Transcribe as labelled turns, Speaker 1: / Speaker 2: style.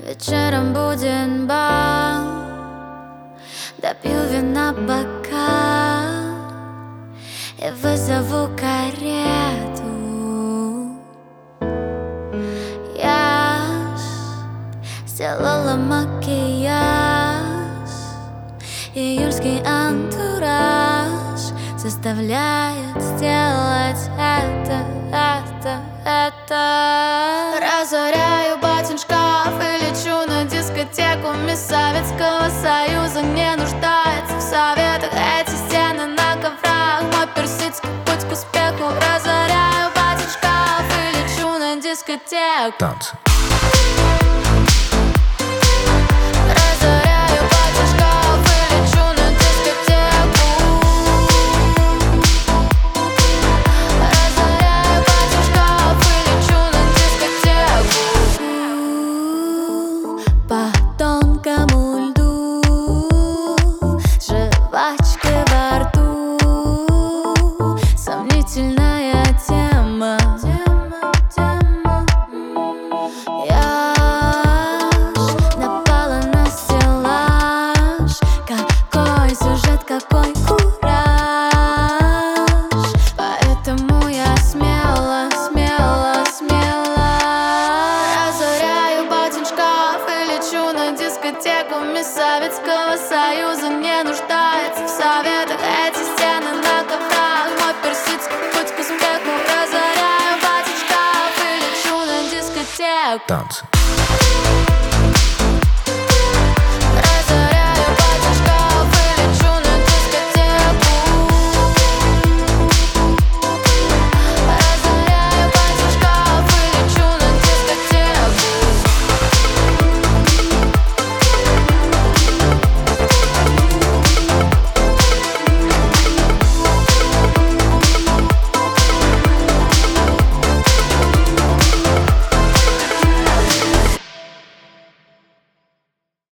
Speaker 1: Вечером будет бал, допью вина бокал и вызову карету. Я сделала макияж, июльский антураж заставляет сделать это. Разоряю батин шкаф и лечу на дискотеку. Мисс Советского Союза не нуждается в советах. Эти стены на коврах, мой персидский путь к успеху. Разоряю батин шкаф и лечу на дискотеку.
Speaker 2: Танцы.
Speaker 1: Сомнительная тема. Я напала на стеллаж. Какой сюжет, какой кураж. Поэтому я смело разоряю батин шкаф и лечу на дискотеку. Мисс Советского Союза не нуждается в советах. Эти стены на коврах, мой персидский путь к успеху. Разоряю батин шкаф и лечу на дискотеку.
Speaker 2: Танцы.